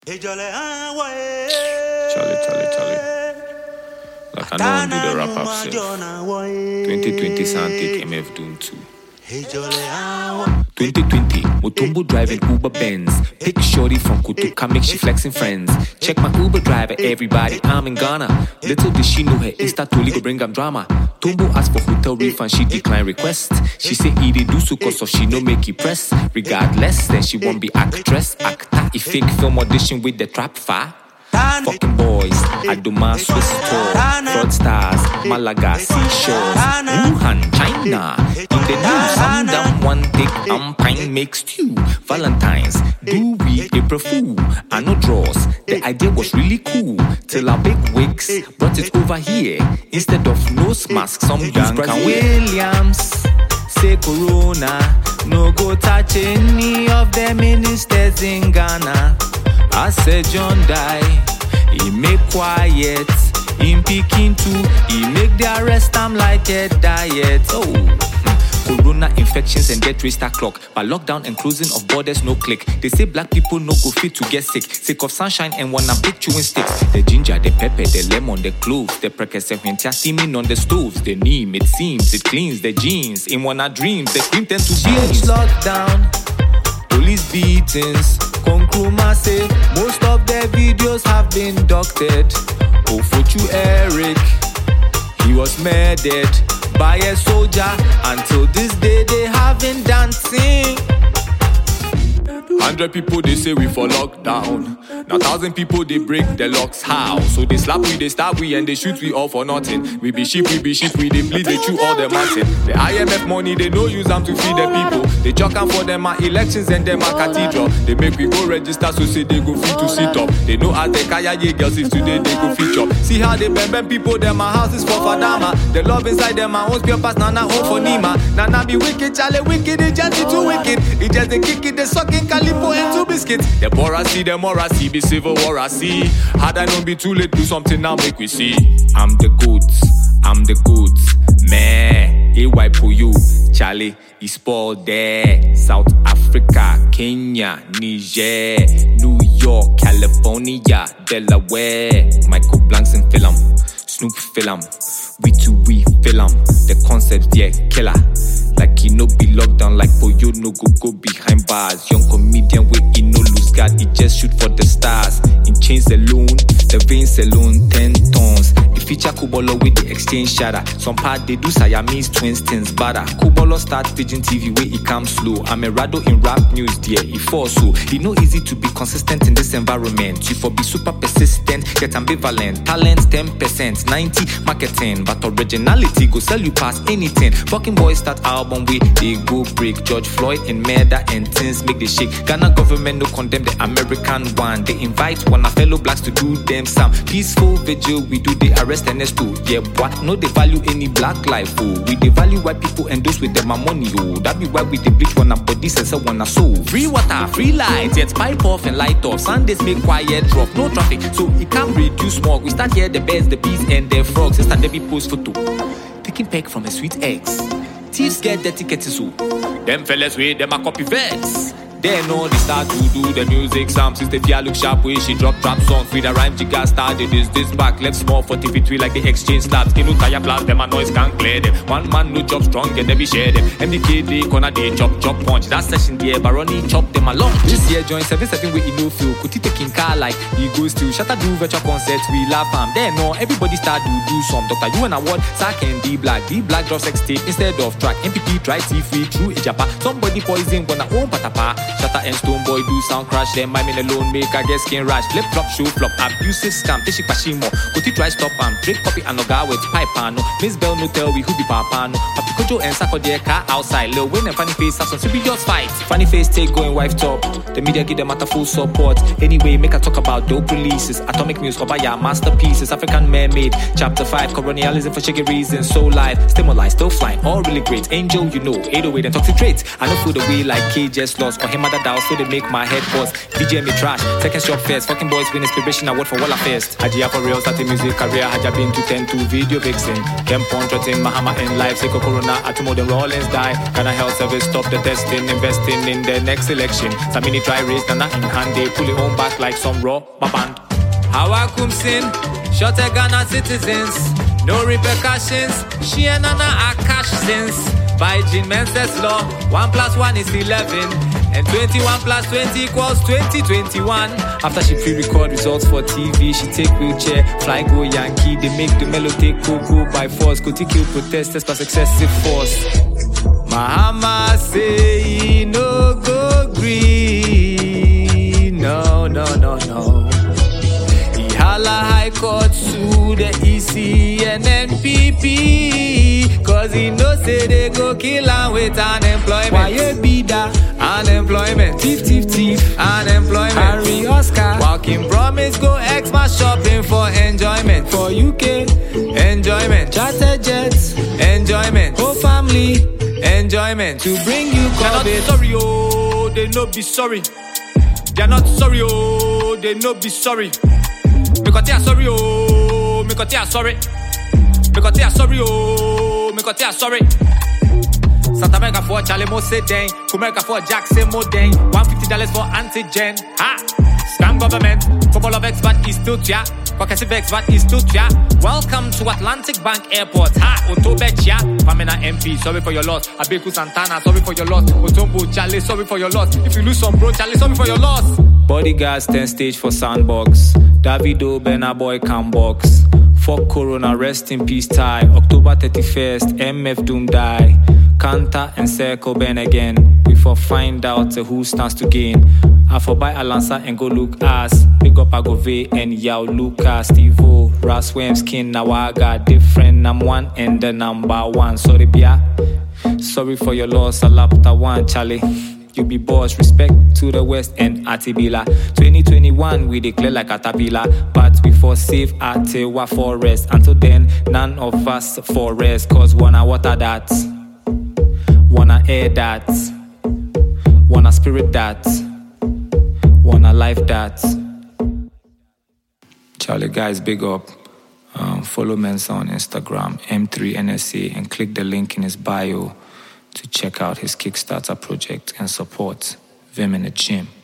Charlie. Like I know do the wrap up self. 2020 sound take MF Doom 2. 2020, Mutombo driving Uber Benz. Pick shorty from Kutuka, make she flexing friends. Check my Uber driver, everybody, I'm in Ghana. Little did she know her Insta to go bring am drama. Tombo asked for hotel refund, she declined request. She say he did do so cause of she no make it press. Regardless, then she won't be actress. Actor, if fake film audition with the trap fire. Fucking boys, Aduma, Swiss tour, fraudsters, Malaga, seashores, Wuhan, China. In the news, some damn one take pine makes stew. Valentine's, do we April Fool? I no draws. The idea was really cool till our big wigs brought it over here. Instead of nose masks, some Duncan Williams say Corona. No go touch any of the ministers in Ghana. I said John die, he make quiet. In Peking too, he make the arrest, I'm like a diet. Oh, Corona infections and death rate start clock. But lockdown and closing of borders no click. They say black people no go fit to get sick. Sick of sunshine and wanna pick chewing sticks. The ginger, the pepper, the lemon, the cloves. The precassementia steaming on the stoves. The neem, it seems, it cleans the jeans. In one of dreams, the cream tend to change. Lockdown, police beatings. Konkruma say most of their videos have been doctored. Ofochu Eric, he was murdered by a soldier. Until this day they haven't dancing. 100 people they say we for lockdown. Now 1,000 people they break the locks. How? So they slap we, they stab we, and they shoot we all for nothing. We be sheep, we they bleed, they chew all the massive. The IMF money they no use them to feed the people. They chuck them for them at elections and them at cathedral. They make we go register so say they go fit to sit up. They know as the Kaya Ye girls if today they go feature. See how they bend people, them my houses for Fadama. The love inside them my own spare pass, Nana home for Nima. Nana be wicked, Charlie wicked, they just be too wicked. It just they kick it, they sucking Calipo and two biscuits. The poorer see, the more I see, be civil war I see. Had I not be too late, do something now make we see. I'm the goods, meh. AY for you, Charlie, is spoiled there. South Africa, Kenya, Niger, New York, California, Delaware. Michael Blanks and film, Snoop film, we film. The concept, yeah, killer. Like he no be locked down, like Poyo no go behind bars. Young comedian with he no lose guard, he just shoot for the stars. In chains alone, the veins alone, 10 tons. The feature Kubolo with the exchange shatter. Some part they do Siamese twins, things better. Kubolo start Pigeon TV where he comes slow. I'm a rado in rap news, dear, he falls so. He no easy to be consistent in this environment. You for be super persistent, get ambivalent. Talent 10%, 90 marketing, but originality go sell you past anything. Fucking boys start album with they go break. George Floyd and murder and things make they shake. Ghana government no condemn the American one. They invite one of fellow blacks to do them some peaceful vigil. We do the arrest and next to yeah, what? No they value any black life. Oh, we they value white people and those with them money. Oh, that be why we they bleach one of bodies and sell one of soul. Free water, free lights, yet pipe off and light off. Sundays make quiet drop, no traffic, so it can reduce smog. We start here the birds, the bees and the frogs. Sister Debbie post photo, taking peck from a sweet eggs. Thieves get dirty kitties so them fellas with them a copy vets. They know they start to do the music. Some sister Fia look sharp way she drop songs. With the rhyme jigga started this back. Left small for TV3 like the exchange slabs. They no tire blast them a noise can't clear them. One man no job strong and they be share them. MDK they corner they chop punch. That session there Baroni chop them along. This year join 7-7 with no feel. Kuti taking car like he goes to Shatter do virtual concerts. We laugh They know everybody start to do some. Dr. You and award Sack and D Black drop sex tape instead of track. MPP try T3 through Ijapa. Somebody poison gonna own patapa. Shatter and Stoneboy do sound crash. Them I mean alone make I get skin rash. Flip flop show flop abusive scam. Teshi pashimo. Kuti try stop Drake copy and Oga with pipe pano. Miss Bell no tell we who be papano. Papi Kojo and Sako their car outside. Lil Wayne and Funny Face have some serious fight. Funny Face take going wife top. The media give them at a full support. Anyway, make a talk about dope releases. Atomic News Obaya masterpieces. African Mermaid Chapter 5 colonialism for shaky reasons. So live, stimuli still flying. All really great. Angel you know 808 and toxic traits. I don't feel the way like KJ's lost or him. mother dial, so they make my head pause. DJ me trash, second shop first. Fucking boys win inspiration award for Walla Fest. Ajia for real, starting music career. Haja been to 10 to video vixen. Kempon, Trotin, Mahama in life. Seiko Corona, Atomo, the Rollins die. Ghana Health Service, stop the testing. Investing in the next election. Samini try race, Nana in hand. They pull it on back like some raw, my band. How I come sin, short Ghana citizens. No repercussions, she and Nana are cash sins. By Jean Menses law, 1 + 1 is 11. And 21 + 20 equals 2021. After she pre-record results for TV, she take wheelchair, fly go Yankee. They make the melody go by force. Go to kill protesters plus excessive force. Mahama say he no go green. No. He holla High Court sue the EC and NPP. Cause he know say they go kill am with unemployment. Why you be that? Unemployment. Thief. Unemployment. Harry Oscar. Walking promise go Xmas shopping for enjoyment. For UK. Enjoyment. Charter jets. Enjoyment. Whole family. Enjoyment. To bring you COVID. They're not sorry, oh, they no be sorry. They're not sorry, oh, they no be sorry. Because they are sorry, oh, because they are sorry. Because they are sorry, oh, because they are sorry. Santa America for Charlie Mose Den, America for Jackson Moden, $150 for antigen. Ha! Scam government, football of expert is still ya. Progressive expert is still ya. Welcome to Atlantic Bank Airport. Ha! Otobechia, Pamela MP, sorry for your loss. Abeku Santana, sorry for your loss. Otombo Charlie, sorry for your loss. If you lose some bro, Charlie, sorry for your loss. Bodyguards 10 stage for Sandbox. Davido Benna Boy can box. Fuck Corona, rest in peace tie. October 31st, MF Doom die. Kanta and Circle Ben again. We for find out who stands to gain. I for buy Alansa and go look ass. Big up Agove and Yao Lucas, Steve-O, Ras Williams, King Nawaga. Different, I'm one and the number one. Sorry, Bia. Sorry for your loss, Alapta one, Charlie. You be boss, respect to the West and Atibila. 2021, we declare like Atapila. But we for save Atewa forest. Until then, none of us for rest. Cause wanna water that, wanna air that, wanna spirit that, wanna life that. Charlie guys, big up. Follow Mensa on Instagram, M3NSA, and click the link in his bio to check out his Kickstarter project and support Vim in the Gym.